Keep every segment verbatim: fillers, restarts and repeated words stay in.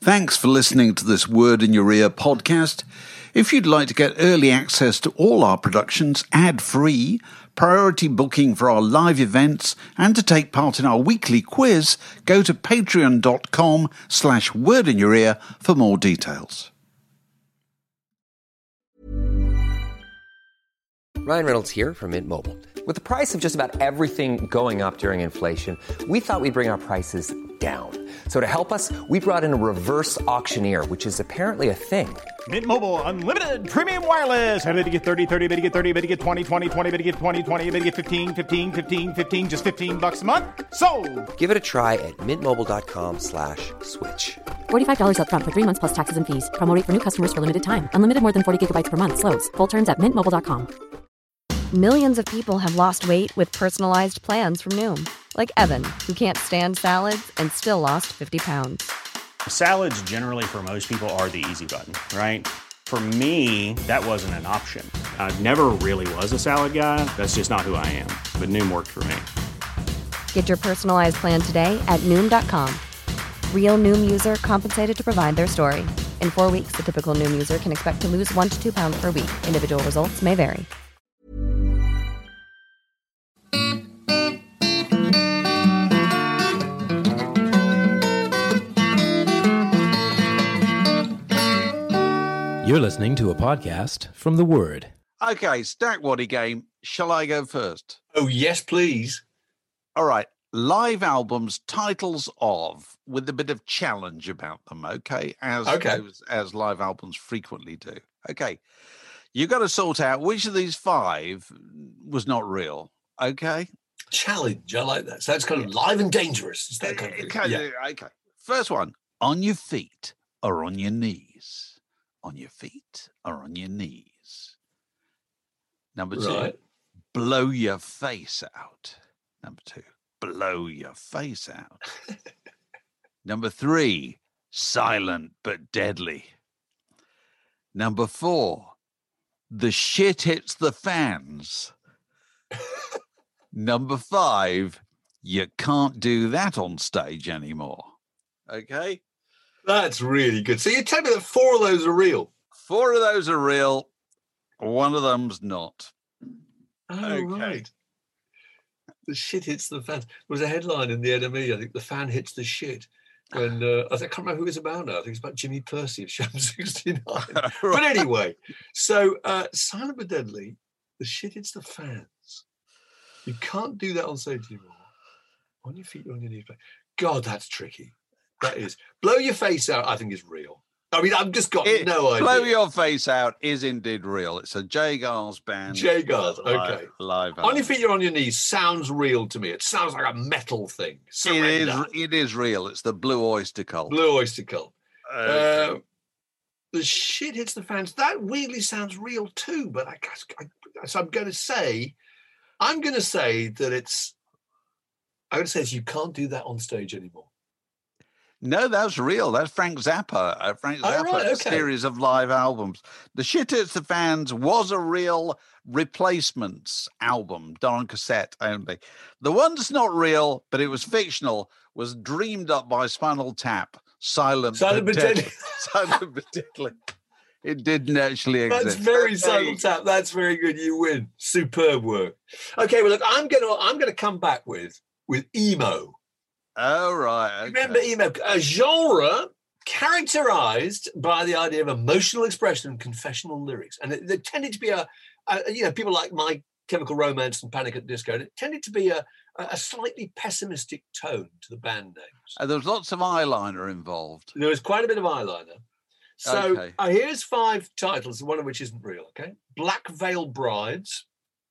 Thanks for listening to this Word in Your Ear podcast. If you'd like to get early access to all our productions ad-free, priority booking for our live events, and to take part in our weekly quiz, go to patreon.com slash word in your ear for more details. Ryan Reynolds here from Mint Mobile. With the price of just about everything going up during inflation, we thought we'd bring our prices down. So to help us, we brought in a reverse auctioneer, which is apparently a thing. Mint Mobile Unlimited Premium Wireless. How to get thirty, thirty, how to get thirty, how to get twenty, twenty, twenty, how to get twenty, twenty, how to get fifteen, fifteen, fifteen, fifteen, just fifteen bucks a month? Sold! Give it a try at mintmobile.com slash switch. forty-five dollars up front for three months plus taxes and fees. Promo rate for new customers for limited time. Unlimited more than forty gigabytes per month. Slows full terms at mint mobile dot com. Millions of people have lost weight with personalized plans from Noom. Like Evan, who can't stand salads and still lost fifty pounds. Salads generally for most people are the easy button, right? For me, that wasn't an option. I never really was a salad guy. That's just not who I am. But Noom worked for me. Get your personalized plan today at Noom dot com. Real Noom user compensated to provide their story. In four weeks, the typical Noom user can expect to lose one to two pounds per week. Individual results may vary. You're listening to a podcast from The Word. Okay, Stack Waddy game. Shall I go first? Oh, yes, please. All right. Live albums, titles of, with a bit of challenge about them, okay? As, Okay. As, as live albums frequently do. Okay. You've got to sort out which of these five was not real, okay? Challenge. I like that. Sounds kind of live and dangerous. Is that kind of thing? Okay, Yeah. okay. First one, on your feet or on your knees? On your feet or on your knees? Number two, Right. blow your face out. Number two, blow your face out. Number three, silent but deadly. Number four, the shit hits the fans. Number five, you can't do that on stage anymore. Okay? That's really good. So you tell me that four of those are real. Four of those are real. One of them's not. Oh, Okay. right. The shit hits the fan. There was a headline in the N M E, I think, the fan hits the shit. When uh, I, think, I can't remember who it's about now. I think it's about Jimmy Percy of Sham sixty-nine. But anyway, so uh, silent but deadly, the shit hits the fans. You can't do that on stage anymore. On your feet or on your knees. God, that's tricky. That is. Blow your face out, I think, is real. I mean, I've just got It- no idea. Blow Your Face Out is indeed real. It's a Jay Gars band. Jay Gars, live- okay. Live On your album. feet or on your knees sounds real to me. It sounds like a metal thing. It is, Surrender. it is real. It's the Blue Oyster Cult. Blue Oyster Cult. Okay. Uh, the shit hits the fans. That weirdly sounds real too, but I guess I, so I'm going to say, I'm going to say that it's. I'm going to say it's, you can't do that on stage anymore. No, that's real. That's Frank Zappa. Uh, Frank Oh, Zappa right, okay. series of live albums. The Shit Hits the Fans was a real Replacements album, done on cassette only. The one that's not real, but it was fictional, was dreamed up by Spinal Tap. Silent, Silent but deadly. deadly. Silent but deadly. It didn't actually exist. That's very Okay. Silent Tap. That's very good. You win. Superb work. Okay, well look, I'm going to I'm going to come back with with emo. Oh, right. Okay. Remember emo, a genre characterized by the idea of emotional expression and confessional lyrics, and there tended to be a, a you know people like My Chemical Romance and Panic at the Disco. And it tended to be a a slightly pessimistic tone to the band names. And there was lots of eyeliner involved. There was quite a bit of eyeliner. So Okay. uh, here's five titles, one of which isn't real. Okay, Black Veil Brides,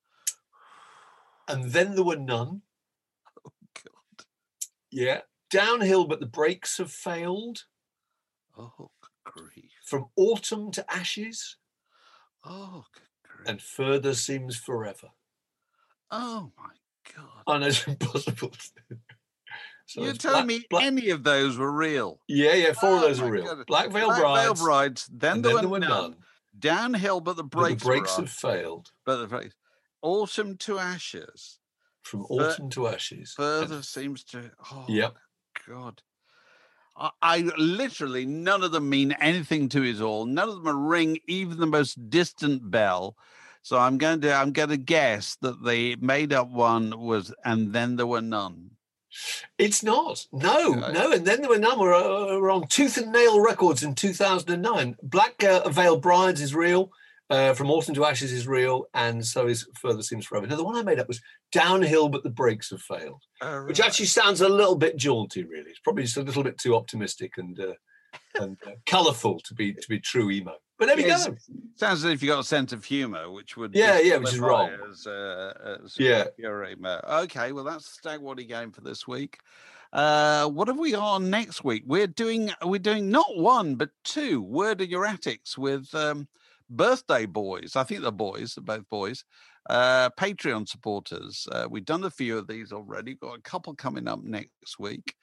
and Then There Were None. God. Yeah, Downhill, but the brakes have failed. Oh, good grief. From Autumn to Ashes, Oh, good grief. and Further Seems Forever. Oh, my God. I know it's impossible. So You're it's telling Black- me Black- any of those were real? Yeah, yeah, four of Oh, those are my real. God. Black Veil Black Brides, Veil Brides, then, and there, Then were There Were none. None. Downhill, but the But brakes, the brakes were have on. failed. But the brakes. Autumn to Ashes. From Fur- Autumn to Ashes. Further And- seems to. Oh, Yep. God. I, I literally, none of them mean anything to us all. None of them ring even the most distant bell. So I'm going to, I'm going to guess that the made up one was, and then there were none. It's not. No, Okay. no. And then there were none. We're, uh, we're on Tooth and Nail Records in two thousand nine. Black uh, Veil Brides is real. Uh, From Autumn to Ashes is real. And so is Further Seems Forever. Now, the one I made up was Downhill, but the brakes have failed. Oh, right. Which actually sounds a little bit jaunty, really. It's probably just a little bit too optimistic and uh, and uh, colourful to be to be true emo. But there we Yes. go. Sounds as if you got a sense of humour, which would Yeah, yeah, which is disqualify wrong. As, uh, as Yeah. pure emo. Okay, well that's the Stag Waddy game for this week. Uh, what have we on next week? We're doing we're doing not one but two Word in Your Attics with um, birthday boys. I think they're boys, they're both boys. Uh, Patreon supporters. Uh, we've done a few of these already. Got a couple coming up next week.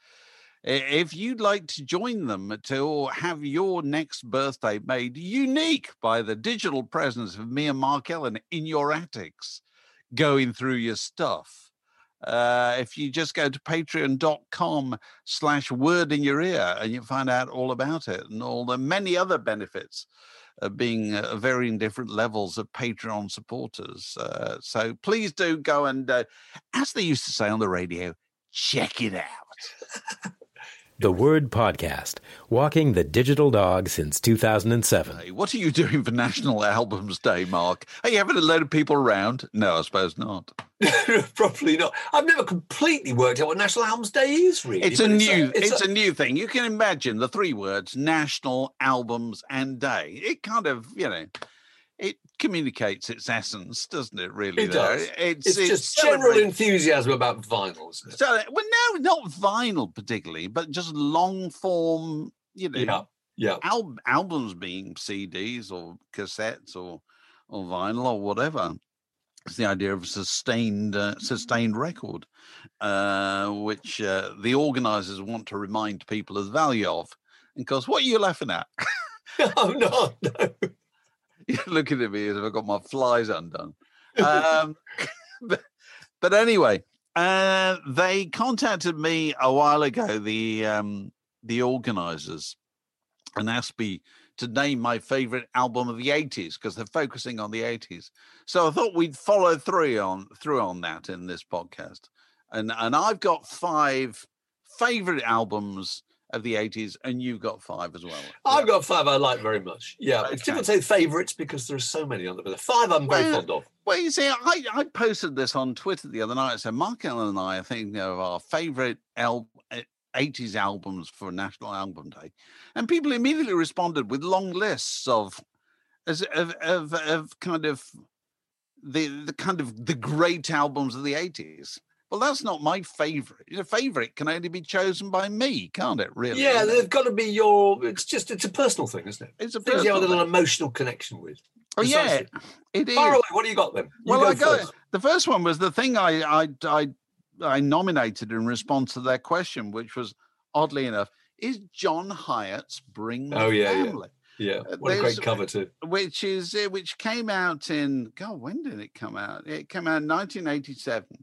If you'd like to join them to have your next birthday made unique by the digital presence of me and Mark Ellen in your attics, going through your stuff, uh, if you just go to patreon.com slash word in your ear and you find out all about it and all the many other benefits of being uh, varying different levels of Patreon supporters. Uh, so please do go and, uh, as they used to say on the radio, check it out. The Word Podcast, walking the digital dog since two thousand seven. Hey, what are you doing for National Albums Day, Mark? Are you having a load of people around? No, I suppose not. Probably not. I've never completely worked out what National Albums Day is, really. It's a but new, it's, it's, a, new thing. You can imagine the three words: National Albums and Day. It kind of, you know, it communicates its essence, doesn't it? Really, It though? does. It's, It's, it's just general celebrating- enthusiasm about vinyl, isn't it? So, well, no, not vinyl particularly, but just long form. You know, Yeah, yeah. al- albums being C Ds or cassettes or or vinyl or whatever. It's the idea of a sustained uh, sustained record, uh, which uh, the organisers want to remind people of the value of. And of course, what are you laughing at? Oh, no, no. You're looking at me as if I've got my flies undone. Um, but, but anyway, uh, they contacted me a while ago, the um, the organisers, and asked me to name my favourite album of the eighties because they're focusing on the eighties. So I thought we'd follow through on through on that in this podcast. And and I've got five favourite albums of the eighties, and you've got five as well. I've got five I like very much. Yeah, Okay. it's difficult to say favourites because there are so many on there, but the five I'm very Well, fond of. Well, you see, I, I posted this on Twitter the other night. So Mark Ellen and I are thinking of our favourite al- eighties albums for National Album Day, and people immediately responded with long lists of, as of of, of kind of the the kind of the great albums of the eighties. Well, that's not my favourite. A favourite can only be chosen by me, can't it? Really? Yeah, they've got to be your. It's just it's a personal thing, isn't it? It's a Things you have a personal little thing. emotional connection with. Oh yeah, Precisely. it is. Far away. What do you got then? You Well, go I got first. the first one was the thing I, I I I nominated in response to their question, which was oddly enough, is John Hyatt's "Bring the Oh, yeah, yeah. Family," Yeah, Uh, what a there's- great cover too. which is uh, which came out in God, when did it come out? It came out in nineteen eighty-seven.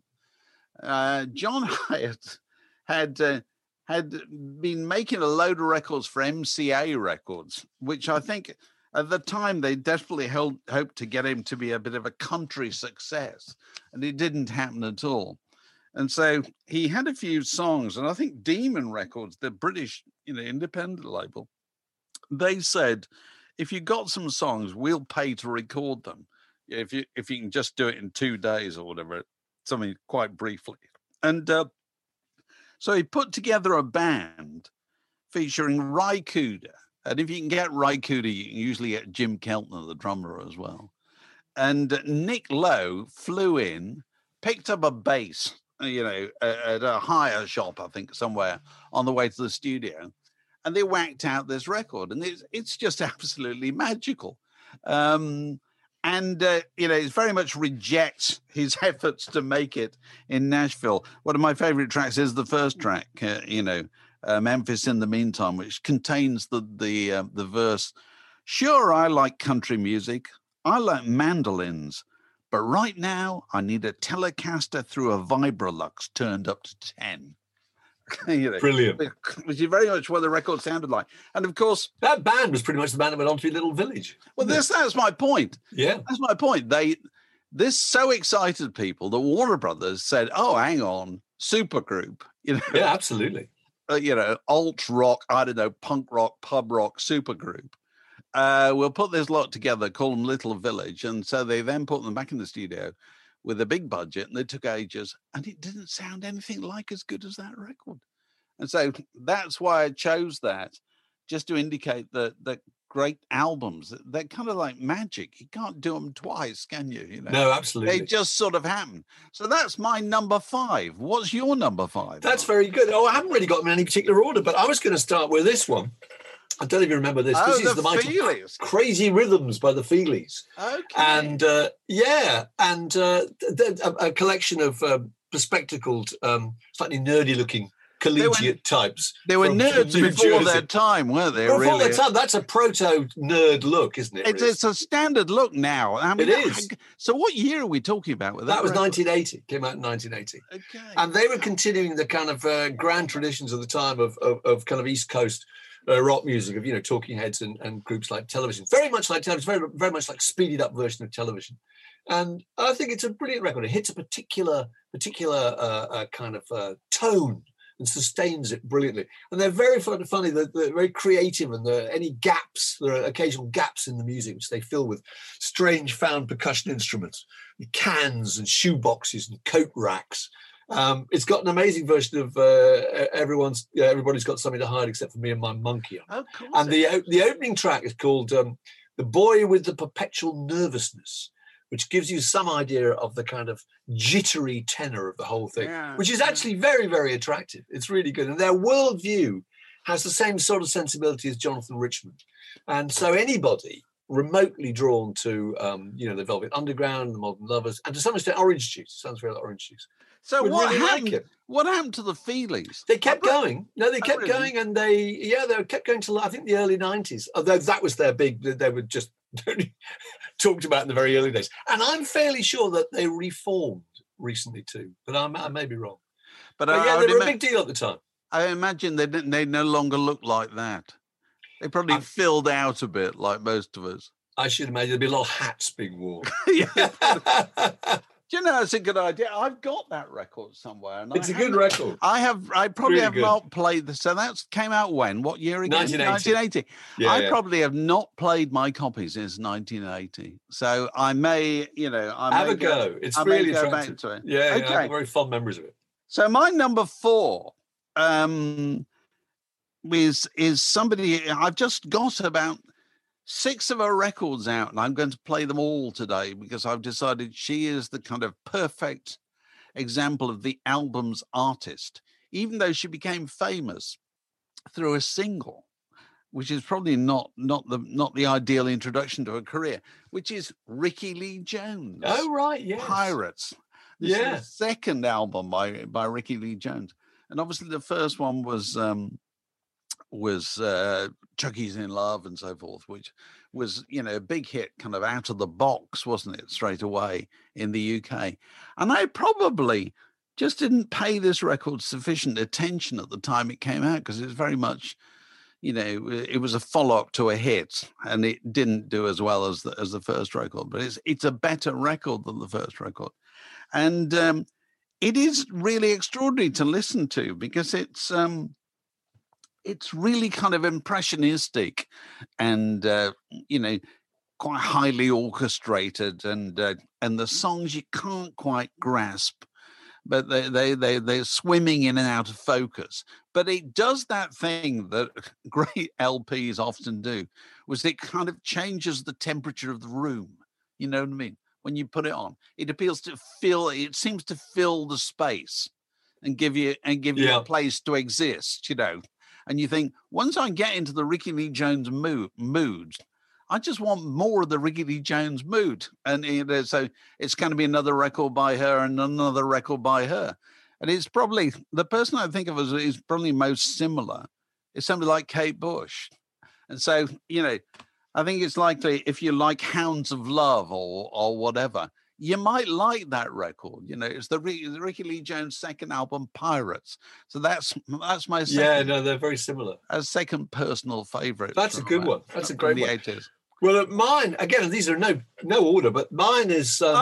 Uh, John Hyatt had uh, had been making a load of records for M C A Records, which I think at the time they desperately held, hoped to get him to be a bit of a country success, and it didn't happen at all. And so he had a few songs, and I think Demon Records, the British, you know, independent label, they said, if you got some songs, we'll pay to record them. If you if you can just do it in two days or whatever, something quite briefly. And uh, so he put together a band featuring Ry Cooder. And if you can get Ry Cooder, you can usually get Jim Keltner, the drummer, as well. And Nick Lowe flew in, picked up a bass, you know, at a hire shop, I think, somewhere on the way to the studio. And they whacked out this record. And it's, it's just absolutely magical. Um, and, uh, you know, it very much rejects his efforts to make it in Nashville. One of my favorite tracks is the first track, uh, you know, uh, Memphis in the Meantime, which contains the, the, uh, the verse, sure, I like country music. I like mandolins. But right now, I need a Telecaster through a Vibrolux turned up to ten. you know, Brilliant. Which is very much what the record sounded like. And of course, that band was pretty much the band that went on to be Little Village. Well, this that's my point. Yeah, that's my point. They this so excited people that Warner Brothers said, "Oh, hang on, supergroup." You know, yeah, absolutely. Uh, you know, alt rock, I don't know, punk rock, pub rock, supergroup. Uh, we'll put this lot together, call them Little Village, and so they then put them back in the studio with a big budget, and they took ages, and it didn't sound anything like as good as that record. And so that's why I chose that, just to indicate that that great albums, they're kind of like magic. You can't do them twice, can you? You know? No, absolutely. They just sort of happen. So that's my number five. What's your number five? That's very good. Oh, I haven't really got them in any particular order, but I was going to start with this one. I don't even remember this. Oh, this is the the mighty Feelies. Crazy Rhythms by the Feelies. Okay. And uh, yeah, and uh, th- a, a collection of uh, bespectacled, um, slightly nerdy-looking collegiate they were, types. They were from, nerds from before Jersey. their time, weren't they? Before really? their time, that's a proto-nerd look, isn't it? It's, it's a standard look now. I mean, it is. So what year are we talking about with that? That was record? nineteen eighty. Came out in nineteen eighty. Okay. And they were continuing the kind of uh, grand traditions of the time of, of, of kind of East Coast uh, rock music, of, you know, Talking Heads and, and groups like Television. Very much like Television, very, very much like speeded up version of Television. And I think it's a brilliant record. It hits a particular, particular uh, uh, kind of uh, tone and sustains it brilliantly. And they're very funny, they're, they're very creative, and there are any gaps, there are occasional gaps in the music which they fill with strange found percussion instruments, cans and shoe boxes and coat racks. Um, it's got an amazing version of uh, everyone's yeah, Everybody's Got Something to Hide Except for Me and My Monkey. Of course. And the, the opening track is called um, The Boy with the Perpetual Nervousness, which gives you some idea of the kind of jittery tenor of the whole thing, yeah, which is yeah. actually very, very attractive. It's really good. And their worldview has the same sort of sensibility as Jonathan Richman. And so anybody remotely drawn to, um, you know, the Velvet Underground, the Modern Lovers, and to some extent Orange Juice, sounds very like Orange Juice. So would what really like happened? it. What happened to the Feelies? They kept Oh, going. No, they oh, kept really? going, and they, yeah, they kept going till I think the early nineties. Although that was their big, they were just talked about in the very early days. And I'm fairly sure that they reformed recently too, but I'm, I may be wrong. But, But I, yeah, I they would were a ima- big deal at the time. I imagine they didn't, they no longer look like that. They probably I- filled out a bit, like most of us. I should imagine there'd be a lot of hats being worn. Yeah. Do you know, it's a good idea. I've got that record somewhere. And It's I a good haven't- record. I have. I probably Really have good. not played this. So that came out when? What year again? nineteen eighty. nineteen eighty. Yeah, I yeah. probably have not played my copy since nineteen eighty. So I may, you know, I Have may a go. It's I may really go attractive. back to it. Yeah, yeah, I Okay. have very fond memories of it. So my number four um, is is somebody I've just got about six of her records out, and I'm going to play them all today because I've decided she is the kind of perfect example of the album's artist, even though she became famous through a single, which is probably not not the not the ideal introduction to her career, which is Ricky Lee Jones. Oh, right, yes. Pirates. This Yeah. is the second album by by Ricky Lee Jones, and obviously the first one was um, was uh, Chucky's in Love and so forth, which was, you know, a big hit kind of out of the box, wasn't it, straight away in the U K. And I probably just didn't pay this record sufficient attention at the time it came out because it was very much, you know, it was a follow-up to a hit and it didn't do as well as the, as the first record, but it's it's a better record than the first record. And um, it is really extraordinary to listen to because it's um, it's really kind of impressionistic and, uh, you know, quite highly orchestrated, and uh, and the songs you can't quite grasp, but they, they, they, they're swimming in and out of focus. But it does that thing that great L Ps often do, was it kind of changes the temperature of the room. You know what I mean? When you put it on, it appeals to fill, it seems to fill the space and give you, and give you Yeah. a place to exist, you know. And you think, once I get into the Ricky Lee Jones mood, mood I just want more of the Ricky Lee Jones mood. And you know, so it's going to be another record by her and another record by her. And it's probably, the person I think of as is probably most similar is somebody like Kate Bush. And so, you know, I think it's likely if you like Hounds of Love or or whatever, you might like that record. You know, it's the, the Ricky Lee Jones' second album, Pirates. So that's that's my second, yeah, no, they're very similar. A second personal favourite. That's a good uh, one. That's a great the one. eighties. Well, uh, mine again. These are no no order, but mine is um,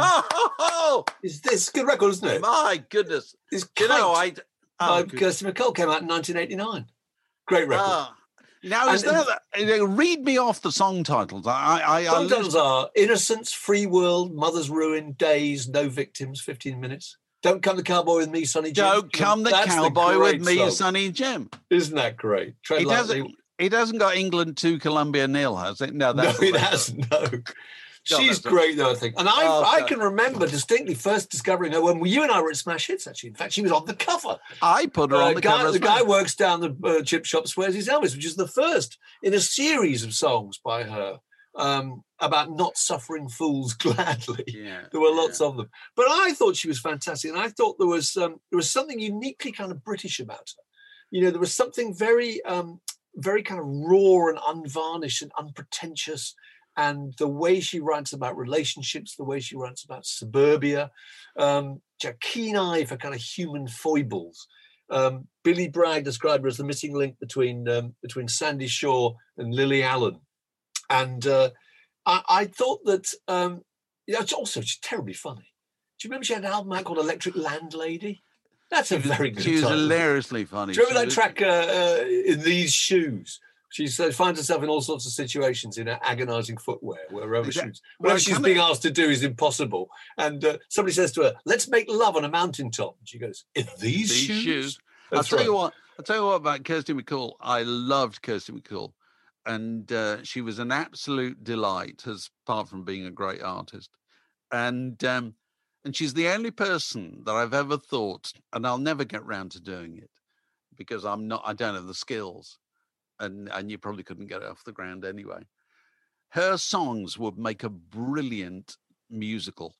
oh, is this good record, isn't it? My goodness! It's you know, I oh, Kirsty MacColl came out in nineteen eighty-nine. Great record. Uh, now, is and, there, uh, read me off the song titles. I, I, song I titles are Innocence, Free World, Mother's Ruin, Days, No Victims, fifteen minutes. Don't Come the Cowboy with Me, Sonny Jim. Don't Come the That's Cowboy the with Me, song. Sonny Jim. Isn't that great? Tread He lightly. doesn't, he doesn't got England to Columbia Nil, has it? No, that's no, it hasn't. No. She's that's great, though, I think. And I, Oh, I God. can remember distinctly first discovering her when you and I were at Smash Hits, actually. In fact, she was on the cover. I put her Uh, on the guy, cover. as the guy well. works down the uh, chip shop, swears his Elvis, which is the first in a series of songs by her um, about not suffering fools gladly. Yeah, there were yeah. lots of them. But I thought she was fantastic, and I thought there was um, there was something uniquely kind of British about her. You know, there was something very, um, very kind of raw and unvarnished and unpretentious. And the way she writes about relationships, the way she writes about suburbia, um, a keen eye for kind of human foibles. Um, Billy Bragg described her as the missing link between um, between Sandy Shaw and Lily Allen. And uh, I, I thought that, um, you know, it's also she's terribly funny. Do you remember she had an album out called Electric Landlady? That's a very good She was title. hilariously funny. Do you remember She that was- track, uh, uh, In These Shoes? She uh, finds herself in all sorts of situations in her agonising footwear, wherever Is that- she's, well, whatever she's kinda- being asked to do is impossible. And uh, somebody says to her, let's make love on a mountaintop. And she goes, in these, These shoes? shoes. I'll That's tell right. you what. I'll tell you what about Kirsty MacColl. I loved Kirsty MacColl, and uh, she was an absolute delight, as apart from being a great artist. And um, and she's the only person that I've ever thought, and I'll never get round to doing it because I'm not. I don't have the skills, and and you probably couldn't get it off the ground anyway. Her songs would make a brilliant musical.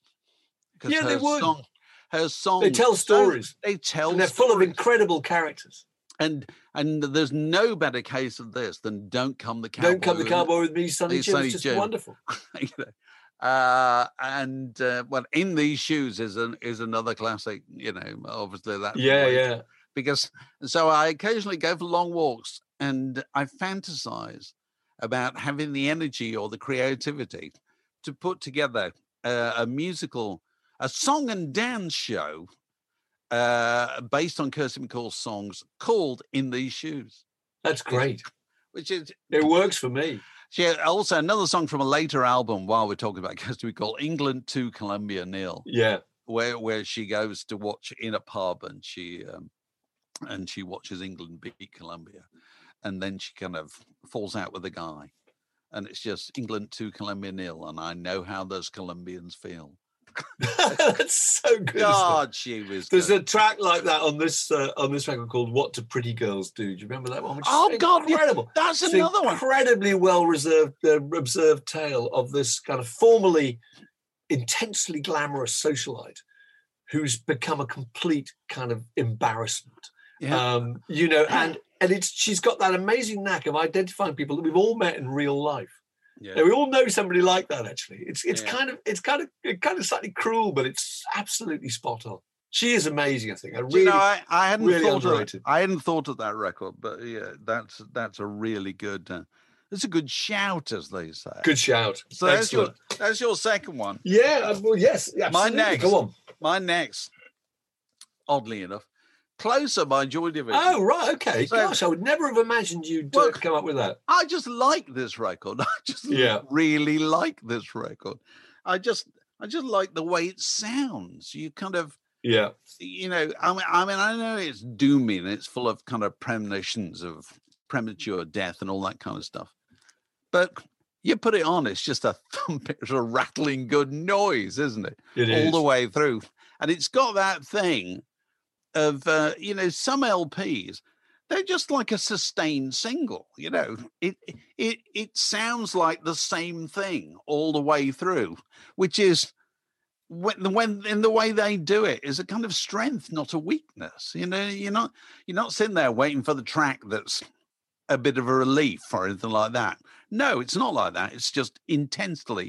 'Cause Yeah, they her would. Song, her songs. They tell stories. They tell And they're full of stories. incredible characters. And and there's no better case of this than Don't Come the Cowboy. Don't Come the Cowboy with Me, Sonny Me, Jim. Sonny It's just Jim. wonderful. You know. Uh, and uh, well, In These Shoes is an is another classic. You know, obviously that. Yeah, yeah. Because so I occasionally go for long walks and I fantasize about having the energy or the creativity to put together uh, a musical, a song and dance show uh, based on Kirsty MacColl's songs called In These Shoes. That's great. Which is, It works for me. she had also another song from a later album while we're talking about Kirsty MacColl, England to Columbia Nil, Yeah. where where she goes to watch in a pub and she um, and she watches England beat Colombia, and then she kind of falls out with a guy, and it's just England to Colombia nil, and I know how those Colombians feel. That's so good. isn't it? God, she was. There's good. a track like that on this uh, on this record called "What Do Pretty Girls Do?" Do you remember that one? Which is Oh, God, yeah, incredible! that's It's another an one. incredibly well reserved, uh, observed tale of this kind of formerly intensely glamorous socialite who's become a complete kind of embarrassment. Yeah. Um, you know, and and it's she's got that amazing knack of identifying people that we've all met in real life. Yeah. Yeah, we all know somebody like that. Actually, it's it's Yeah. kind of it's kind of it's kind of slightly cruel, but it's absolutely spot on. She is amazing. I think. I Do really, you know, I, I hadn't really thought of underrated. I hadn't thought of that record, but yeah, that's that's a really good. Uh, it's a good shout, as they say. good shout. So that's your Excellent. that's your second one. Yeah. uh, Well, yes. My Absolutely. next. Go on. My next, oddly enough, Closer by Joy Division. Oh right. Okay. So- Gosh, I would never have imagined you'd Well- uh, come up with that. I just like this record. I just Yeah. really like this record. I just I just like the way it sounds. You kind of Yeah. you know, I mean, I mean, I know it's doomy and it's full of kind of premonitions of premature death and all that kind of stuff. But you put it on, it's just a thump, it's a rattling good noise, isn't it? It all is. the way through. And it's got that thing of, uh, you know, some L Ps, they're just like a sustained single, you know. It it it sounds like the same thing all the way through, which is when when in the way they do it is a kind of strength, not a weakness. You know, you're not you're not sitting there waiting for the track that's a bit of a relief or anything like that. No, it's not like that. It's just intensely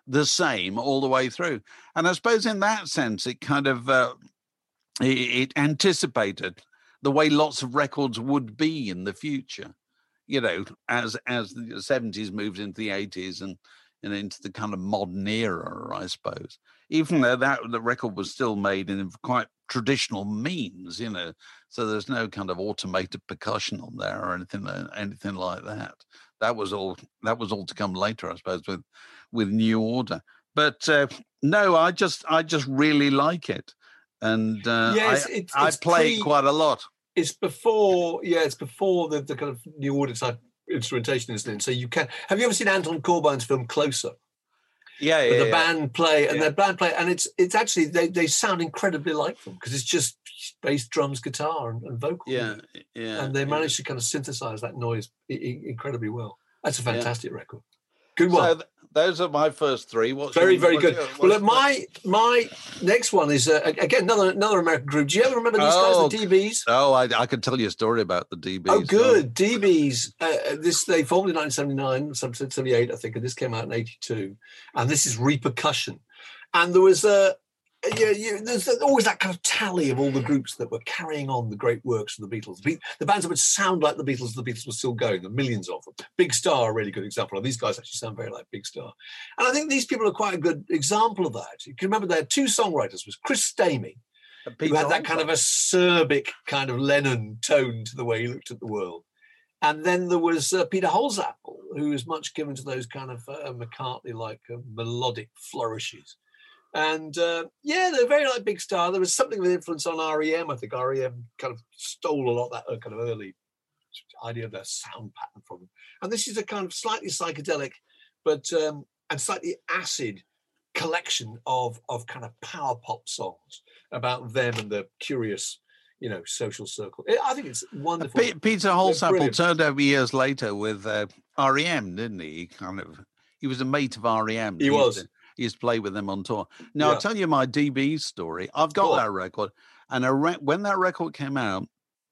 the same all the way through. And I suppose in that sense, it kind of uh, it, it anticipated the way lots of records would be in the future, you know, as as the seventies moved into the eighties and, and into the kind of modern era, I suppose. Even though that the record was still made in quite traditional means, you know, so there's no kind of automated percussion on there or anything anything like that. That was all that was all to come later, I suppose, with with New Order. But uh, no, I just I just really like it, and uh, yes, I, it's, I it's play pre- it quite a lot. It's before, yeah, it's before the, the kind of New Order type instrumentation, isn't it? So you can. Have you ever seen Anton Corbijn's film Closer? Yeah, yeah. Where the yeah. band play and yeah. their band play, and it's it's actually they, they sound incredibly like them because it's just bass, drums, guitar, and, and vocal. Yeah, yeah. And they managed yeah. to kind of synthesize that noise I- I- incredibly well. That's a fantastic yeah. record. Good one. So th- those are my first three. What's very, your, very what's good. Your, what's well, look, my my next one is uh, again another another American group. Do you ever remember these oh, guys, the D Bs? Oh, I, I could tell you a story about the D Bs. Oh, good. D Bs. Uh, this they formed in nineteen seventy-nine, seventy-eight, I think, and this came out in eighty-two. And this is Repercussion. And there was a. Uh, Yeah, yeah, there's always that kind of tally of all the groups that were carrying on the great works of the Beatles. The, the bands that would sound like the Beatles, the Beatles were still going, the millions of them. Big Star, a really good example. These guys actually sound very like Big Star. And I think these people are quite a good example of that. You can remember there two songwriters, was Chris Stamey, who had that kind of acerbic kind of Lennon tone to the way he looked at the world. And then there was uh, Peter Holsapple, who was much given to those kind of uh, McCartney-like uh, melodic flourishes. And uh, yeah, they're very like Big Star. There was something of an influence on R E M. I think R E M kind of stole a lot of that kind of early idea of their sound pattern from them. And this is a kind of slightly psychedelic, but um, and slightly acid collection of of kind of power pop songs about them and the curious, you know, social circle. I think it's wonderful. P- Peter Holsapple turned over years later with uh, R E M, didn't he? He kind of he was a mate of R E M. He, he was. To, He used to play with them on tour. Now, yeah. I'll tell you my D B story. I've got cool. that record. And a re- when that record came out,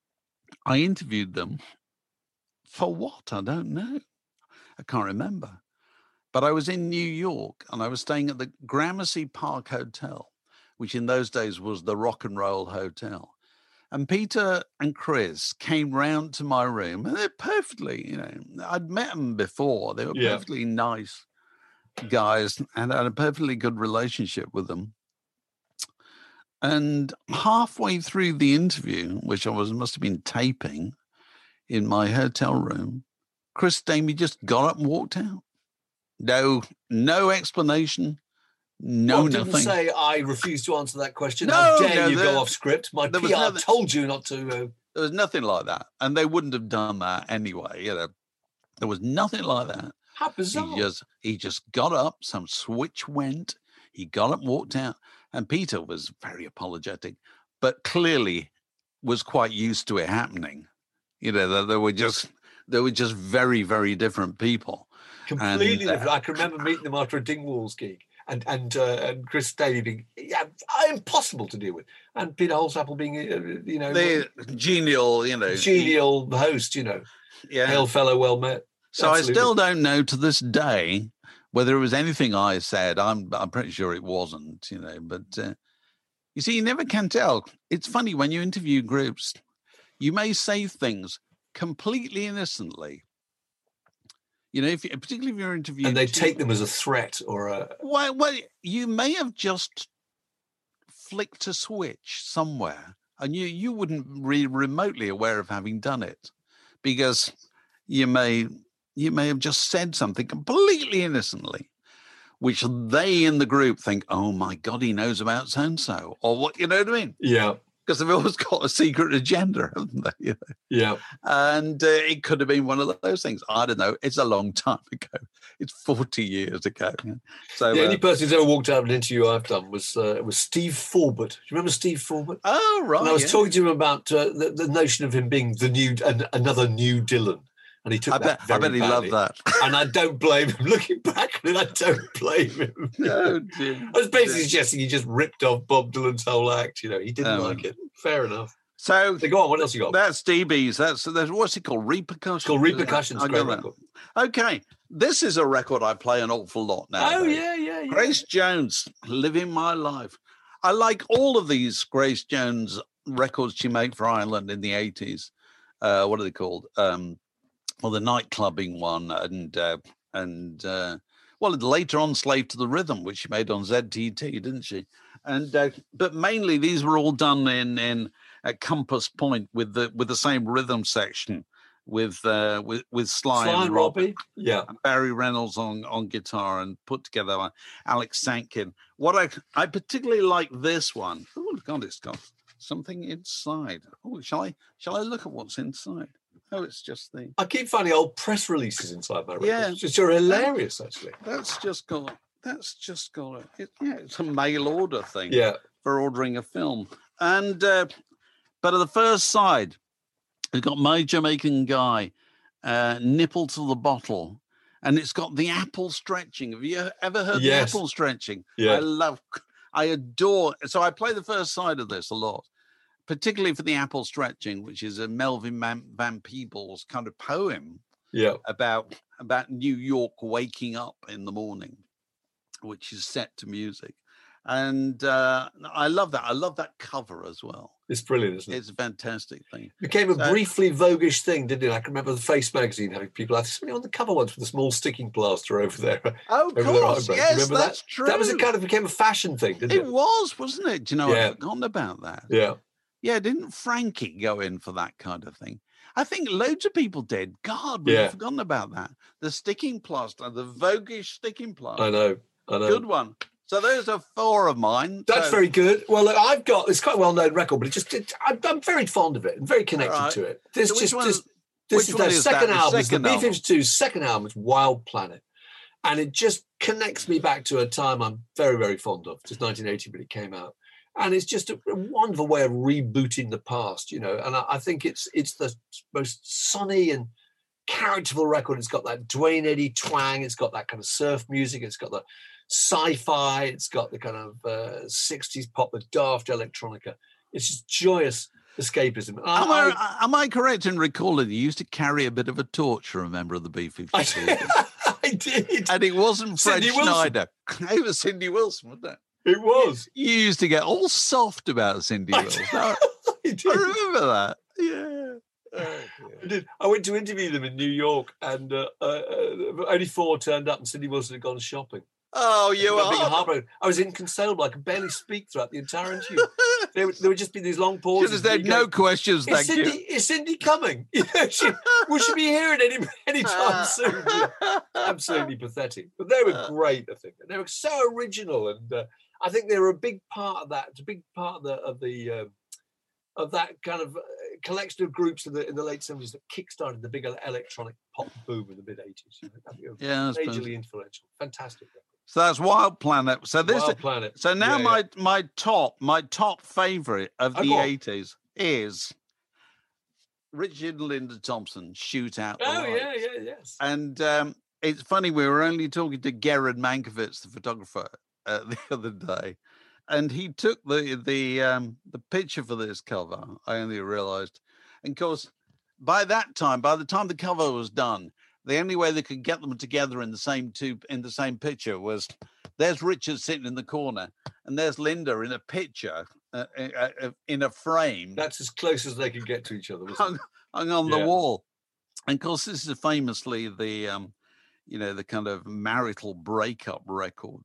I interviewed them for what? I don't know. I can't remember. But I was in New York and I was staying at the Gramercy Park Hotel, which in those days was the Rock and Roll Hotel. And Peter and Chris came round to my room and they're perfectly, you know, I'd met them before. They were yeah. perfectly nice guys and I had a perfectly good relationship with them. And halfway through the interview, which I was must have been taping in my hotel room, Chris Stamey just got up and walked out. No, no explanation, no well, nothing. Didn't say I refuse to answer that question. No, How dare no, you there, go off script? My P R nothing, told you not to. Uh... There was nothing like that, and they wouldn't have done that anyway. You know, there was nothing like that. How bizarre! He just he just got up. Some switch went. He got up, and walked out, and Peter was very apologetic, but clearly was quite used to it happening. You know, they were just they were just very very different people. Completely and, different. uh, I can remember meeting them after a Dingwalls gig, and and uh, and Chris Stamey being yeah, impossible to deal with, and Peter Holsapple being uh, you know the genial, you know, genial host, you know, yeah, hail fellow, well met. So Absolutely. I still don't know to this day whether it was anything I said. I'm I'm pretty sure it wasn't, you know. But uh, you see, you never can tell. It's funny when you interview groups, you may say things completely innocently. You know, if you, particularly if you're interviewing, and they take them as a threat or a. Well, well, you may have just flicked a switch somewhere, and you you wouldn't be remotely aware of having done it, because you may. You may have just said something completely innocently, which they in the group think, oh, my God, he knows about so-and-so. Or what, you know what I mean? Yeah. Because they've always got a secret agenda, haven't they? You know? Yeah. And uh, it could have been one of those things. I don't know. It's a long time ago. It's forty years ago. So the uh, only person who's ever walked out of an interview I've done was uh, was Steve Forbert. Do you remember Steve Forbert? Oh, right. And I was yeah. talking to him about uh, the, the notion of him being the new an, another new Dylan. And he took I that bet, very I bet he badly. loved that. And I don't blame him. Looking back on it, I don't blame him. Oh, dear. I was basically suggesting he just ripped off Bob Dylan's whole act. You know, he didn't Oh. like it. Fair enough. So, So go on, what else you got? that's D B's. That's, that's what's it called? Repercussions. It's called Repercussions. I Great got that. record. Okay, this is a record I play an awful lot now. Oh, yeah, yeah, yeah. Grace Jones, Living My Life. I like all of these Grace Jones records she made for Ireland in the eighties. Uh, what are they called? Um, well, the night clubbing one, and uh, and uh, well, later on, Slave to the Rhythm, which she made on Z T T, didn't she? And uh, but mainly these were all done in in at Compass Point with the with the same rhythm section with uh, with with Sly, Sly and Robbie, Robbie, yeah, and Barry Reynolds on on guitar, and put together by Alex Sankin. What I I particularly like this one. Oh God, it's got something inside. Oh, shall I shall I look at what's inside? Oh, it's just the. I keep finding old press releases inside my records. Yeah. It's just hilarious, actually. That's just got. That's just got. A, it, yeah, it's a mail order thing. Yeah. For ordering a film, and uh, but at the first side, we've got My Jamaican Guy, uh, Nipple to the Bottle, and it's got the apple stretching. Have you ever heard Yes. the apple stretching? Yeah. I love. I adore. So I play the first side of this a lot, particularly for the apple stretching, which is a Melvin Van, Van Peebles kind of poem Yeah. about about New York waking up in the morning, which is set to music. And uh, I love that. I love that cover as well. It's brilliant, isn't it? It's a fantastic thing. It became a So- briefly voguish thing, didn't it? I can remember the Face magazine having people have somebody on the cover once with a small sticking plaster over there. Oh, of over their course. eyebrows. Yes, Remember that's that? true. That was a kind of became a fashion thing, didn't it? It was, wasn't it? Do you know, Yeah. I've forgotten about that. Yeah. Yeah, didn't Frankie go in for that kind of thing? I think loads of people did. God, we've Yeah. forgotten about that. The sticking plaster, the voguish sticking plaster. I know. I know. Good one. So those are four of mine. That's So- very good. Well, look, I've got it's quite a well-known record, but it just it, I'm, I'm very fond of it and very connected All right. to it. This So which just one- this, this which is one their is that? second The album. It's the second B album? fifty-two's second album. It's Wild Planet, and it just connects me back to a time I'm very very fond of. Just nineteen eighty when it came out, and it's just a, a wonderful way of rebooting the past, you know. And I, I think it's it's the most sunny and characterful record. It's got that Dwayne Eddy twang. It's got that kind of surf music. It's got the sci-fi. It's got the kind of uh, sixties pop, the daft electronica. It's just joyous escapism. And Am I, I, am I correct in recalling you used to carry a bit of a torch for a member of the B I, fifty-two? I, I did. And it wasn't Fred Cindy Wilson. Schneider. It was Cindy Wilson, wasn't it? It was. You used to get all soft about Cindy I Wilson. did. I, I did. I remember that. Yeah. Oh, I did. I went to interview them in New York, and uh, uh, uh, only four turned up, and Cindy Wilson had gone shopping. oh, you I was being are. heartbroken. I was inconsolable. I could barely speak throughout the entire interview. there, would, there would just be these long pauses. Should have and said you no go, questions, Is thank Cindy, you. is Cindy coming? You know, she, will she be here at any any time soon? Yeah, absolutely pathetic. But they were great, I think. And they were so original, and uh, I think they were a big part of that. It's a big part of the of the um, of that kind of uh, collection of groups in the in the late seventies that kickstarted the big electronic pop boom in the mid eighties. You know, I think it was Yeah, I suppose. majorly influential. Fantastic. record. So that's Wild Planet. So this. Wild Planet. So now Yeah, my yeah. my top my top favorite of Oh, the go on. eighties is Richard and Linda Thompson. Shoot Out the Oh Lights. yeah, yeah, yes. And um, it's funny, we were only talking to Gerard Mankiewicz, the photographer, uh, the other day, and he took the the um, the picture for this cover. I only realised, and of course, by that time, by the time the cover was done, the only way they could get them together in the same two in the same picture was there's Richard sitting in the corner, and there's Linda in a picture uh, uh, uh, in a frame That's as close as they could get to each other. Wasn't hung, it? hung on Yeah. the wall. And of course, this is famously the, um, you know, the kind of marital breakup record,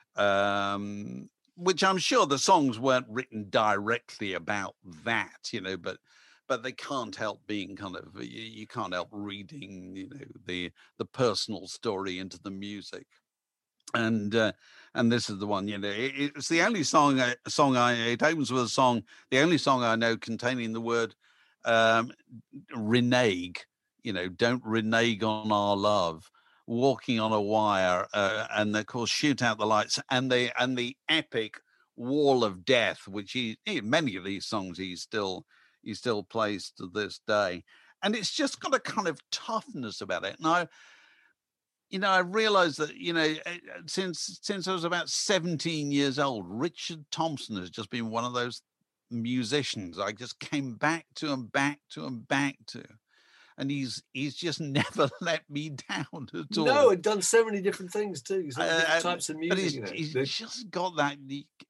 um, which I'm sure the songs weren't written directly about that, you know, but but they can't help being kind of you, you can't help reading, you know, the the personal story into the music. And uh, and this is the one, you know, it, it's the only song I, song I it opens with a song, the only song I know containing the word um, renege, you know, don't renege on our love, walking on a wire, uh, and of course, shoot out the lights, and the and the epic wall of death, which he, he many of these songs he still he still plays to this day, and it's just got a kind of toughness about it. And I, you know, I realized that, you know, since since I was about seventeen years old, Richard Thompson has just been one of those musicians I just came back to and back to and back to. and he's he's just never let me down at all. No, and done so many different things too. So many Uh, different types of music. But he's, you know. he's They- just got that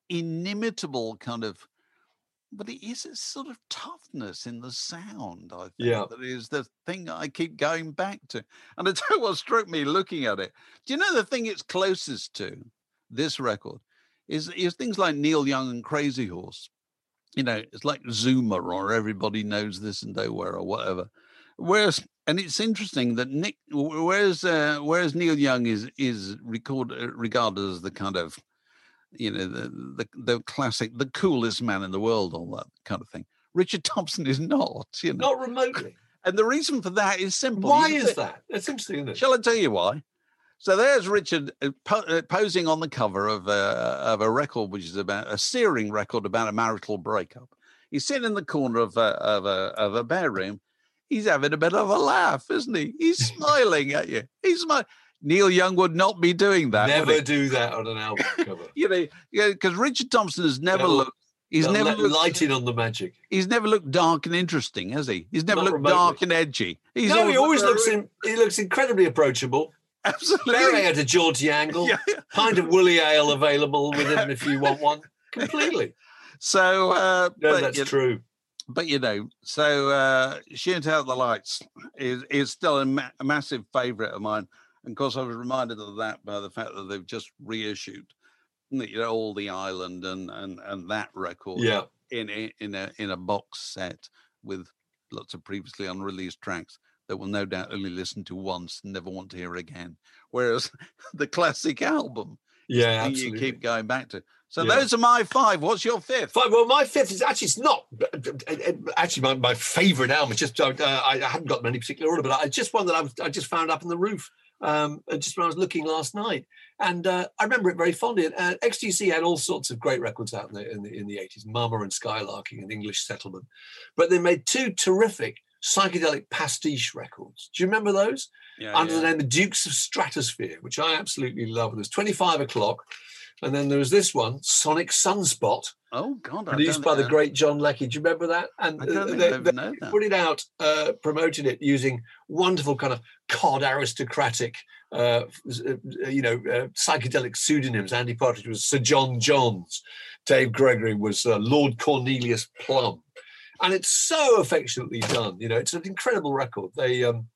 inimitable kind of, but it is a sort of toughness in the sound, I think. Yeah. That is the thing I keep going back to. And I tell you what struck me looking at it. Do you know the thing it's closest to, this record, is, is things like Neil Young and Crazy Horse. You know, it's like Zoomer or Everybody Knows This and Nowhere or whatever. Whereas, and it's interesting that Nick, whereas uh, whereas Neil Young is is record, regarded as the kind of, you know, the, the the classic, the coolest man in the world, all that kind of thing. Richard Thompson is not, you know. Not remotely. And the reason for that is simple. Why You is think- that? That's interesting, isn't it? Shall I tell you why? So there's Richard uh, po- uh, posing on the cover of a, of a record, which is about a searing record about a marital breakup. He's sitting in the corner of a, of a, of a bedroom. He's having a bit of a laugh, isn't he? He's smiling at you. He's smiling. Neil Young would not be doing that. would Never he? do that on an album cover. You know, yeah, because Richard Thompson has never They'll- looked. He's They'll never let looked. lighting on the magic. He's never looked dark and interesting, has he? He's never Not looked remotely. dark and edgy. He's no, he always looked looks in, he looks incredibly approachable. absolutely. Very at a jaunty angle. Yeah. Pint of woolly ale available with him if you want one. Completely. So, uh, No, but, that's you, true. but you know, so uh, Shoot Out the Lights is is still a, ma- a massive favourite of mine. And of course, I was reminded of that by the fact that they've just reissued, you know, all the Island and and and that record. Yeah. in a, in a in a box set with lots of previously unreleased tracks that will no doubt only listen to once and never want to hear again. Whereas the classic album, Yeah, you absolutely. keep going back to. So Yeah. those are my five. What's your fifth? Fine. Well, my fifth is actually it's not actually my, my favourite album. It's just uh, I haven't got any particular order, but I just one that I, was, I just found up in the roof um, just when I was looking last night, and uh, I remember it very fondly. Uh, X T C had all sorts of great records out in the in the in the eighties, Mama and Skylarking and English Settlement, but they made two terrific psychedelic pastiche records. Do you remember those? Yeah, Under yeah. the name the Dukes of Stratosphere, which I absolutely love. And there's twenty-five o'clock. And then there was this one, Sonic Sunspot, Oh God, I produced don't by the know. great John Leckie. Do you remember that? And I don't uh, think they, I ever they know that. put it out, uh, promoted it using wonderful kind of cod aristocratic, uh, you know, uh, psychedelic pseudonyms. Andy Partridge was Sir John Johns. Dave Gregory was uh, Lord Cornelius Plum. And it's so affectionately done. You know, it's an incredible record. They um,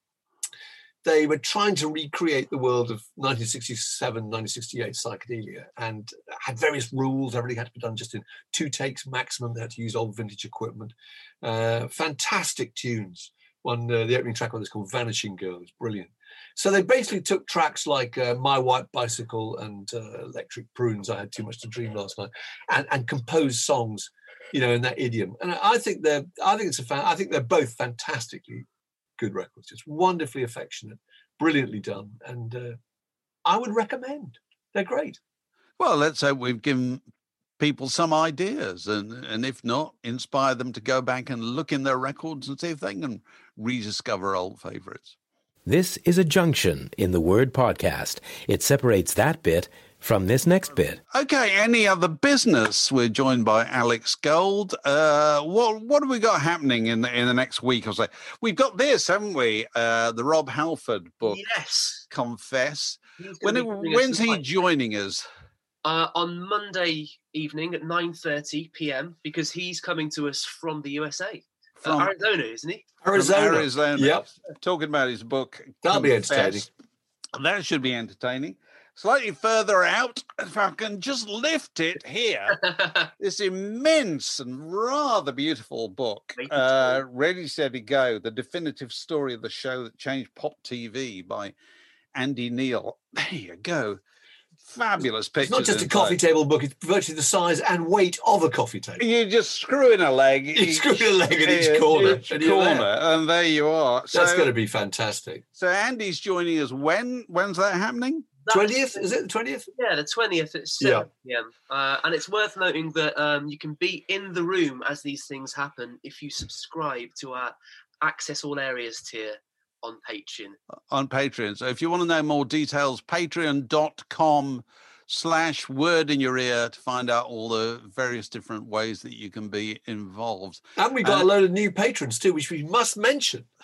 they were trying to recreate the world of nineteen sixty-seven, nineteen sixty-eight psychedelia and had various rules. Everything had to be done just in two takes maximum. They had to use old vintage equipment. Uh, fantastic tunes. One, uh, the opening track on this called Vanishing Girl is brilliant. So they basically took tracks like uh, My White Bicycle and uh, Electric Prunes, I Had Too Much to Dream Last Night, and, and composed songs, you know, in that idiom. And I think they're, I think it's a fan, I think they're both fantastically good records. It's wonderfully affectionate, brilliantly done, and uh, I would recommend. They're great. Well, let's hope we've given people some ideas, and and if not, inspire them to go back and look in their records and see if they can rediscover old favourites. This is a junction in the word podcast. It separates that bit from this next bit. Okay, any other business? We're joined by Alex Gold. Uh, what what have we got happening in the, in the next week or so? We've got this, haven't we? Uh, the Rob Halford book, Yes. Confess. He's When gonna be bringing us when's some he light. joining us? Uh, on Monday evening at nine thirty p.m. because he's coming to us from the U S A. From- uh, Arizona, isn't he? From Arizona. Arizona. Yep. Talking about his book. That'll be Confess. entertaining. That should be entertaining. Slightly further out, if I can just lift it here, this immense and rather beautiful book, Thank you, uh, Tony. Ready, Steady, Go, the definitive story of the show that changed pop T V by Andy Neal. There you go. Fabulous pictures. It's not just a inside. coffee table book, it's virtually the size and weight of a coffee table. You just screw in a leg. You screw in a leg in each corner, each and you're corner, there. and there you are. So, That's going to be fantastic. so Andy's joining us. When? When's that happening? That's- twentieth? Is it the twentieth? Yeah, the twentieth at seven p.m. Uh, and it's worth noting that um, you can be in the room as these things happen if you subscribe to our Access All Areas tier on Patreon. On Patreon. So if you want to know more details, patreon.com slash word in your ear to find out all the various different ways that you can be involved. And we got Uh, a load of new patrons too, which we must mention.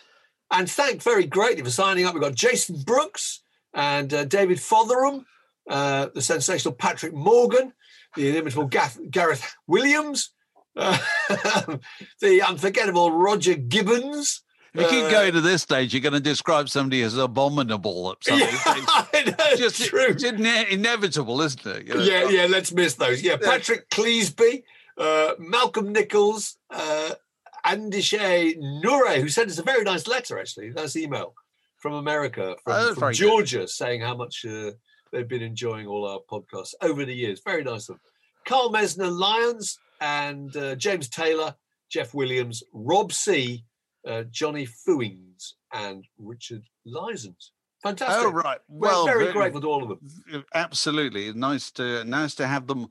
and thank very greatly for signing up. We've got Jason Brooks and uh, David Fotherum, uh, the sensational Patrick Morgan, the inimitable Gath- Gareth Williams, uh, the unforgettable Roger Gibbons. If you keep uh, going to this stage, you're going to describe somebody as abominable at something. Yeah, I know, it's just true. It's ine- inevitable, isn't it? You know? Yeah, yeah, let's miss those. Yeah, Patrick Cleesby, uh, Malcolm Nichols, uh, Andishay Nure, who sent us a very nice letter, actually, nice email from America, from, Oh, from very Georgia, good. Saying how much uh, they've been enjoying all our podcasts over the years. Very nice of them. Carl Mesner Lyons and uh, James Taylor, Jeff Williams, Rob C., uh, Johnny Fewings, and Richard Lysons. Fantastic. Oh, right. Well, We're very, very grateful to all of them. Absolutely. Nice to nice to have them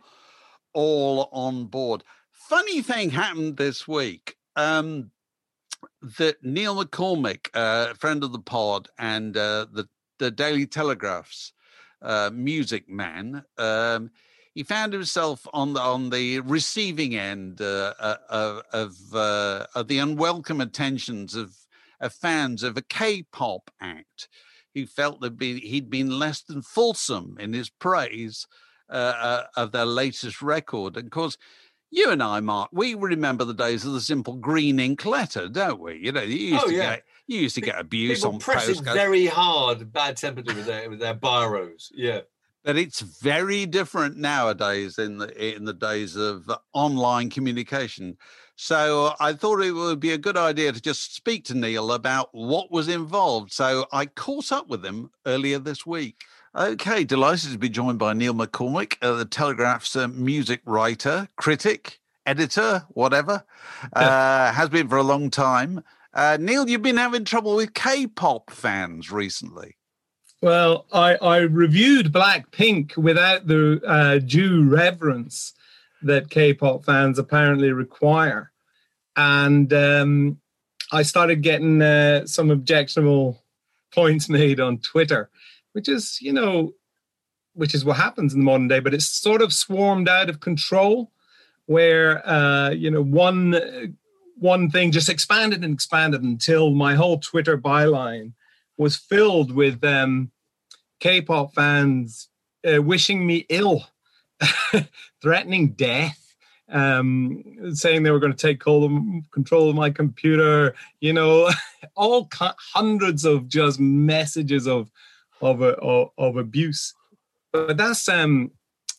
all on board. Funny thing happened this week. Um, that Neil McCormick, a uh, friend of the pod, and uh, the, the Daily Telegraph's uh, music man, um, he found himself on the on the receiving end uh, uh, of uh, of the unwelcome attentions of, of fans of a K-pop act who felt that be, he'd been less than fulsome in his praise uh, uh, of their latest record. And of course, you and I, Mark, we remember the days of the simple green ink letter, don't we? You know, you used Oh, to yeah. get you used to get abuse People on pressing postcards. very hard, bad temperature with their with their biros. Yeah. But it's very different nowadays in the in the days of online communication. So I thought it would be a good idea to just speak to Neil about what was involved. So I caught up with him earlier this week. Okay, delighted to be joined by Neil McCormick, uh, the Telegraph's uh, music writer, critic, editor, whatever, uh, has been for a long time. Uh, Neil, you've been having trouble with K-pop fans recently. Well, I, I reviewed Blackpink without the uh, due reverence that K-pop fans apparently require. And um, I started getting uh, some objectionable points made on Twitter, which is, you know, which is what happens in the modern day, but it's sort of swarmed out of control where, uh, you know, one, one thing just expanded and expanded until my whole Twitter byline was filled with um, K-pop fans uh, wishing me ill, threatening death, um, saying they were going to take control of my computer, you know, all cu- hundreds of just messages of of, uh, of of abuse. But that's um,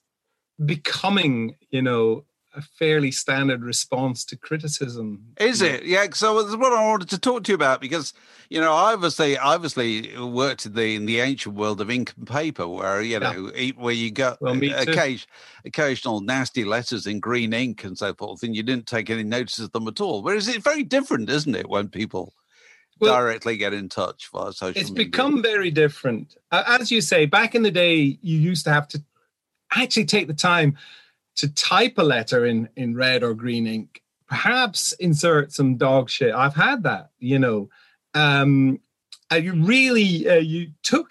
becoming, you know, a fairly standard response to criticism. Is it? Yeah. So that's what I wanted to talk to you about because, you know, I obviously, obviously worked in the in the ancient world of ink and paper, where you know, yeah. where you got well, occasion, occasional nasty letters in green ink and so forth, and you didn't take any notice of them at all. Whereas it's very different, isn't it, when people well, directly get in touch via social it's media? It's become very different. Uh, as you say, back in the day, you used to have to actually take the time to type a letter in, in red or green ink, perhaps insert some dog shit. I've had that, you know. Um, and you really, uh, you took,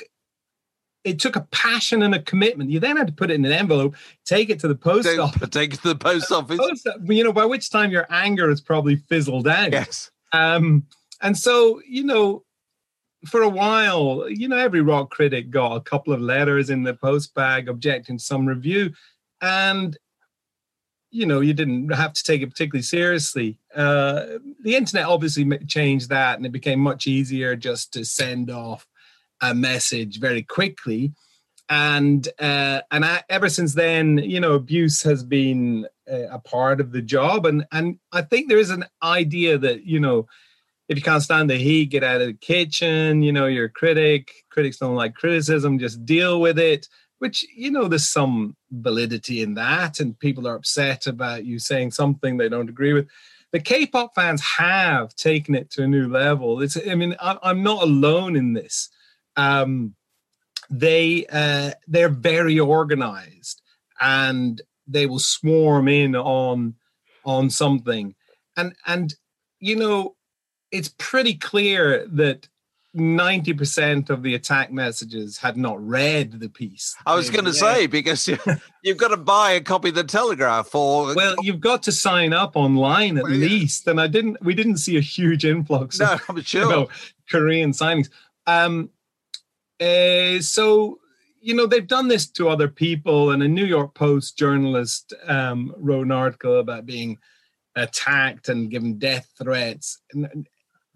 it took a passion and a commitment. You then had to put it in an envelope, take it to the post take, office. Take it to the post office. Post, you know, by which time your anger has probably fizzled out. Yes. Um, and so, you know, for a while, you know, every rock critic got a couple of letters in the post bag objecting to some review. And you know, you didn't have to take it particularly seriously. Uh, the internet obviously changed that, and it became much easier just to send off a message very quickly. And uh, and I, ever since then, you know, abuse has been a, a part of the job. And and I think there is an idea that, you know, if you can't stand the heat, get out of the kitchen. You know, you're a critic. Critics don't like criticism. Just deal with it. Which, you know, there's some validity in that, and people are upset about you saying something they don't agree with. The K-pop fans have taken it to a new level. It's, I mean, I, I'm not alone in this. Um, they uh, they're very organized, and they will swarm in on on something, and and you know, it's pretty clear that ninety percent of the attack messages had not read the piece. I was going to say, because you, you've got to buy a copy of the Telegraph or... Well, you've got to sign up online at well, least. Yeah. And I didn't, we didn't see a huge influx. No, of, I'm sure. You know, Korean signings. Um, uh, so, you know, they've done this to other people, and a New York Post journalist um, wrote an article about being attacked and given death threats, and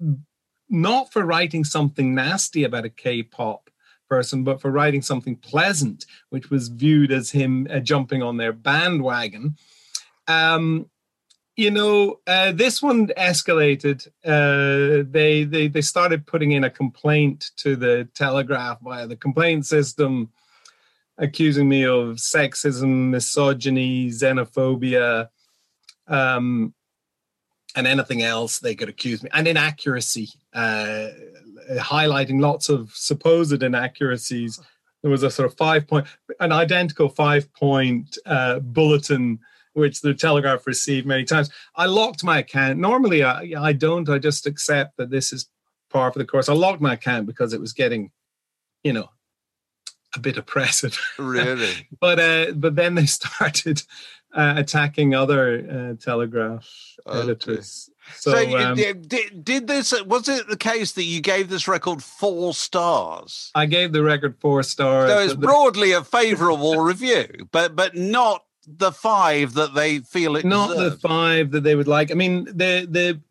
not for writing something nasty about a K-pop person, but for writing something pleasant, which was viewed as him uh, jumping on their bandwagon. Um, you know, uh, this one escalated. Uh, they, they they started putting in a complaint to the Telegraph via the complaint system, accusing me of sexism, misogyny, xenophobia, um, and anything else they could accuse me, and inaccuracy, uh, highlighting lots of supposed inaccuracies. There was a sort of five-point, an identical five-point uh, bulletin which the Telegraph received many times. I locked my account. Normally, I, I don't. I just accept that this is par for the course. I locked my account because it was getting, you know, a bit oppressive. Really? but uh, but then they started uh, attacking other uh, Telegraph okay. editors. So, So, you, um, did, did this? Was it the case that you gave this record four stars? I gave the record four stars. So it's but the- broadly a favourable review, but but not the five that they feel it not deserved. the five that they would like. I mean, the the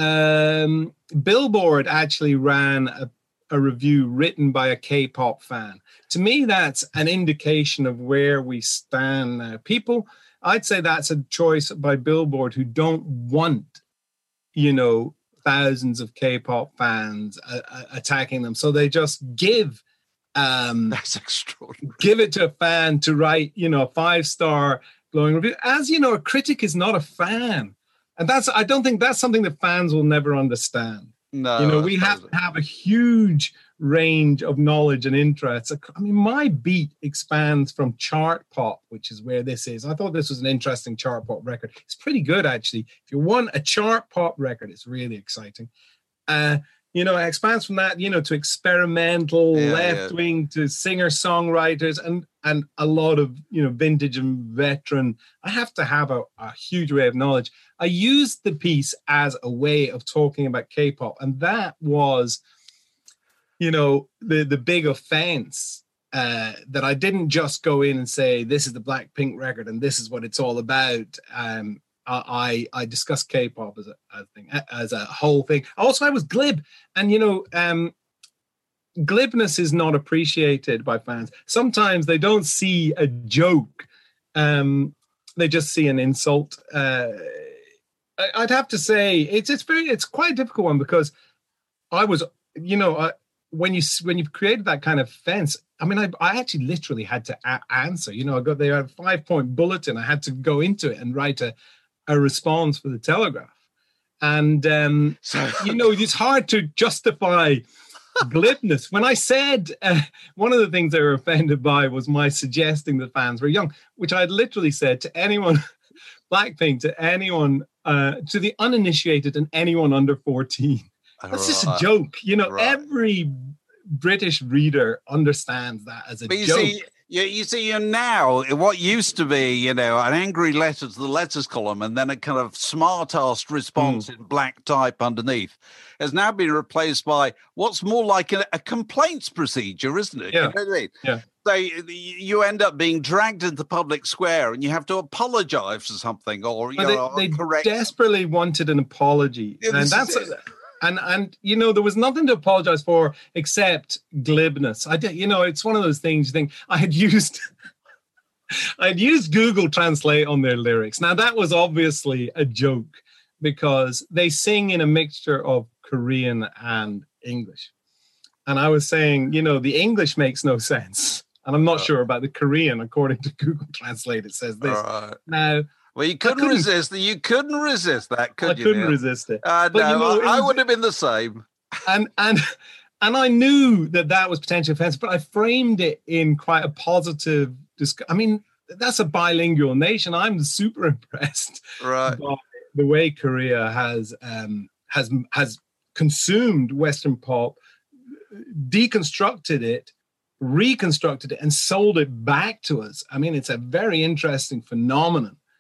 um, Billboard actually ran a, a review written by a K-pop fan. To me, that's an indication of where we stand now. People, I'd say that's a choice by Billboard who don't want, you know, thousands of K-pop fans uh, uh, attacking them. So they just give um, That's extraordinary. give it to a fan to write, you know, a five-star glowing review. As you know, a critic is not a fan. And that's, I don't think that's something that fans will never understand. No, you know, I we have suppose to have a huge range of knowledge and interests. I mean, my beat expands from chart pop, which is where this is. I thought this was an interesting chart pop record. It's pretty good, actually. If you want a chart pop record, it's really exciting. Uh, you know, it expands from that, you know, to experimental, Yeah, left-wing, yeah. to singer-songwriters, and and a lot of, you know, vintage and veteran. I have to have a, a huge array of knowledge. I used the piece as a way of talking about K-pop, and that was, you know, the, the big offense, uh, that I didn't just go in and say, this is the Blackpink record and this is what it's all about. Um, I, I discussed K-pop as a, as a thing, as a whole thing. Also, I was glib, and, you know, um, glibness is not appreciated by fans. Sometimes they don't see a joke. Um, they just see an insult. Uh, I, I'd have to say it's, it's very, it's quite a difficult one, because I was, you know, I, when you when you've created that kind of fence, I mean, I, I actually literally had to a- answer. You know, I got there a five point bulletin. I had to go into it and write a, a response for the Telegraph, and um, So- you know, it's hard to justify glibness. When I said uh, one of the things they were offended by was my suggesting that fans were young, which I had literally said to anyone, Blackpink, to anyone, uh, to the uninitiated and anyone under fourteen. That's just a Right. joke. You know, Right. every British reader understands that as a But you joke. see, you, you see, you're now what used to be, you know, an angry letter to the letters column and then a kind of smart-assed response Hmm. in black type underneath has now been replaced by what's more like a, a complaints procedure, isn't it? Yeah. You know what I mean? Yeah. So y- you end up being dragged into the public square and you have to apologize for something or, you But know, they, they correct. desperately wanted an apology. Yeah, and this that's is it. and and you know, there was nothing to apologize for except glibness. I did, you know, it's one of those things you think I had used I had used Google Translate on their lyrics. Now that was obviously a joke because they sing in a mixture of Korean and English. And I was saying, you know, the English makes no sense. And I'm not sure about the Korean. According to Google Translate, it says this. All right. Now, Well, you couldn't, couldn't- resist that. You couldn't resist that, could I you? couldn't Neil? resist it. Uh, But, no, you know, it I, I was- would have been the same. and and and I knew that that was potentially offensive, but I framed it in quite a positive. Disc- I mean, that's a bilingual nation. I'm super impressed Right. by the way Korea has um, has has consumed Western pop, deconstructed it, reconstructed it, and sold it back to us. I mean, it's a very interesting phenomenon.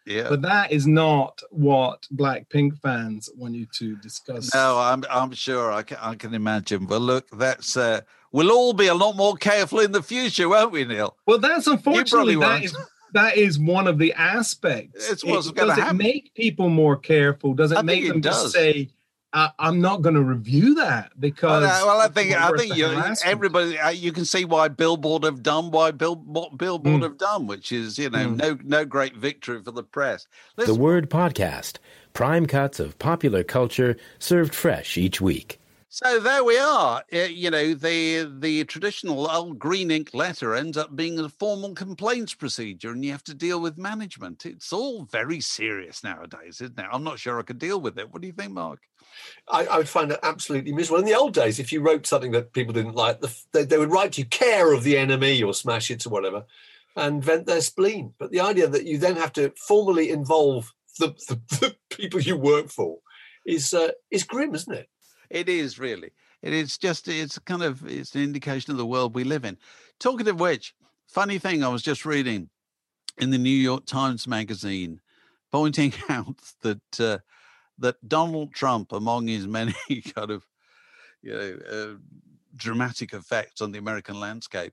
Yeah. But that is not what Blackpink fans want you to discuss. No, I'm I'm sure I can, I can imagine. But look, that's uh, we'll all be a lot more careful in the future, won't we, Neil? Well, that's unfortunately that won't. is that is one of the aspects. It's what's it, going to does happen. It make people more careful? Does it I make think it them does. just say, I, "I'm not going to review that because"? Well, uh, well I think it's I worth think the you, harassment? everybody uh, you can see why Billboard have done what Bill, what Billboard Mm. have done, which is you know Mm. no no great victory for the press. Let's, The Word Podcast. Prime cuts of popular culture served fresh each week. So there we are. Uh, you know, the the traditional old green ink letter ends up being a formal complaints procedure, and you have to deal with management. It's all very serious nowadays, isn't it? I'm not sure I could deal with it. What do you think, Mark? I, I would find it absolutely miserable. In the old days, if you wrote something that people didn't like, the, they, they would write to you care of the enemy or smash it or whatever and vent their spleen. But the idea that you then have to formally involve the, the, the people you work for is uh, is grim, isn't it? It is really. It is just, it's kind of, it's an indication of the world we live in. Talking of which, funny thing, I was just reading in the New York Times magazine, pointing out that uh, that Donald Trump, among his many kind of, you know, uh, dramatic effects on the American landscape,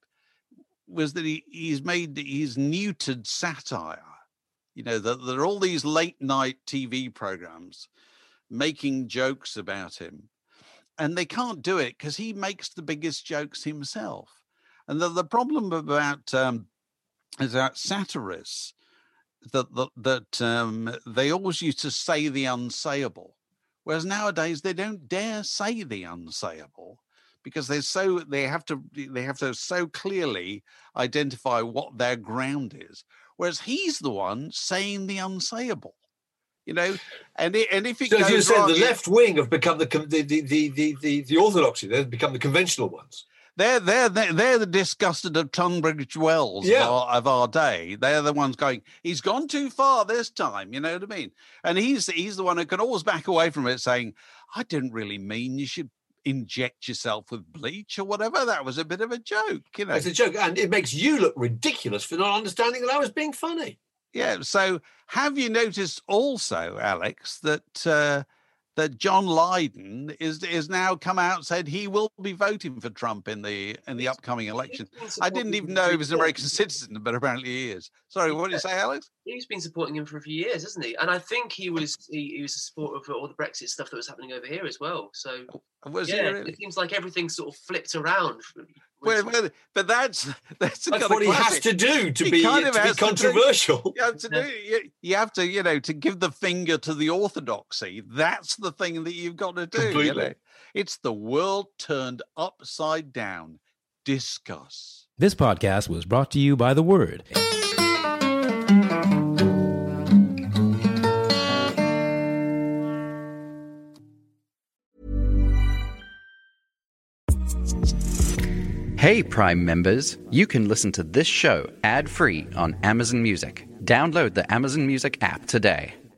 was that he, he's made, he's neutered satire. You know, that there are all these late night T V programs making jokes about him. And they can't do it because he makes the biggest jokes himself. And the, the problem about um, is that satirists, that that, that um, they always used to say the unsayable, whereas nowadays they don't dare say the unsayable because they're so they have to they have to so clearly identify what their ground is. Whereas he's the one saying the unsayable. You know, and it, and if it So goes as you said, wrong, the it- left wing have become the con- the the the the, the, the orthodoxy. They've become the conventional ones. They're they're they're, they're the disgusted of Tunbridge Wells Yeah. of, our, of our day. They're the ones going, he's gone too far this time. You know what I mean? And he's he's the one who can always back away from it, saying, "I didn't really mean you should inject yourself with bleach or whatever. That was a bit of a joke." You know, It's a joke, and it makes you look ridiculous for not understanding that I was being funny. yeah. So have you noticed also, Alex, that uh, that John Lydon is is now come out and said he will be voting for Trump in the in the upcoming election? I didn't even know he was an American citizen, but apparently he is. Sorry, what did you say, Alex? He's been supporting him for a few years, hasn't he? And I think he was he, he was a supporter of all the Brexit stuff that was happening over here as well. So Was he yeah, really? it seems like everything sort of flipped around. Well, well, but that's that's, the That's kind what of he has classic. to do to He be, kind to of be has to do- controversial. You have to do. You, you have to, you know, to give the finger to the orthodoxy. That's the thing that you've got to do. You Completely. know, it's the world turned upside down. Discuss. This podcast was brought to you by The Word. Hey Prime members, you can listen to this show ad-free on Amazon Music. Download the Amazon Music app today.